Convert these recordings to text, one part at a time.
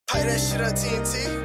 Play that shit on TNT.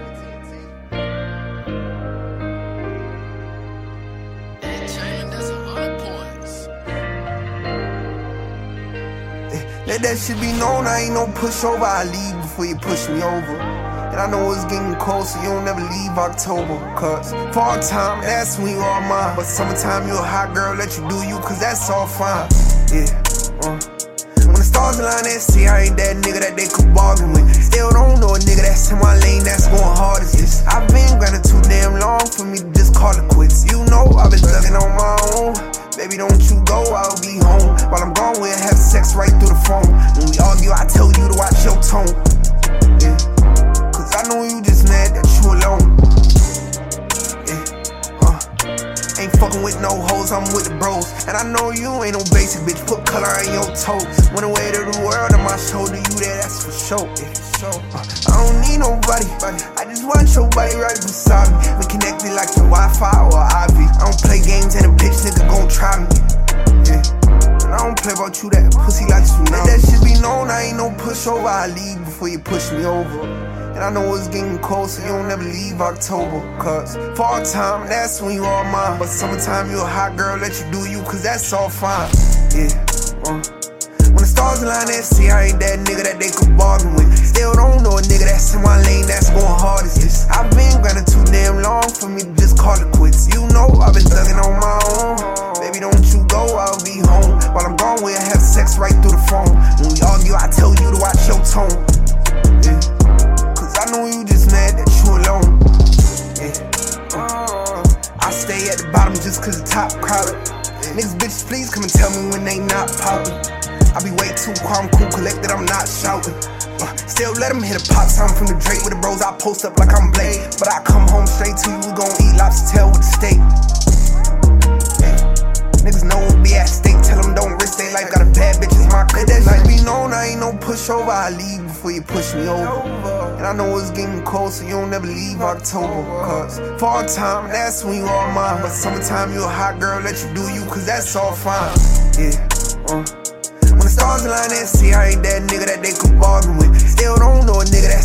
Let that shit be known, I ain't no pushover. I leave before you push me over. And I know it's getting cold, so you don't never leave October. Cause fall time, that's when you all mine. But summertime, you a hot girl, let you do you, cause that's all fine. Yeah, when the stars align, they see I ain't that nigga that they could bargain with. Still don't know a nigga that's in my lane, that's going hard as this. I've been grinding too damn long for me to just call it quits. You know I've been thugging on my own. Baby, don't you go, I'll be home. While I'm gone, we'll have sex right through the phone. When we argue, I tell you to watch your tone. Yeah, cause I know you just mad that you alone. Yeah, ain't fucking with no hoes, I'm with the bros. And I know you ain't no basic bitch, put color in your toes. Went away to the world on my shoulder, you there, that's for sure. Yeah, I don't need nobody, I just want your body right beside me. We connected like the Wi-Fi or IV. I don't play games and a bitch nigga gon' try me. Yeah, and I don't play about you, that pussy like tsunami. Let that shit be known, I ain't no pushover. I leave before you push me over. And I know it's getting cold, so you don't never leave October. Cause fall time, that's when you all mine. But summertime, you a hot girl, let you do you, cause that's all fine. Yeah, when the stars align, they see I ain't that nigga that they could bargain with. Still don't know a nigga that's in my lane, that's going hard as this. I've been grinding too damn long for me to just call it quits. You know I've been thugging on my own. Baby, don't you go, I'll be home. While I'm gone, we'll have sex right through the phone. When we argue, I tell you to watch your tone. Yeah, cause I know you just mad that you alone. Yeah, I stay at the bottom just cause the top crowded. Niggas, bitches, please come and tell me when they not poppin'. I be way too calm, cool, collected, I'm not shouting. Still let them hit a pop song from the Drake with the bros. I post up like I'm Blade, but I come home straight to you. We gon' eat lobster tail with the steak. Yeah. Niggas know we'll be at stake. Tell them don't risk they life. Got a bad bitch, it's my crib. That shit be known, I ain't no pushover. I leave before you push me over. And I know it's getting cold, so you don't never leave October. Cause fall time, that's when you all mine. But summertime, you a hot girl, let you do you, cause that's all fine. Yeah, when the stars align, they see I ain't that nigga that they could bargain with. Still don't know a nigga that's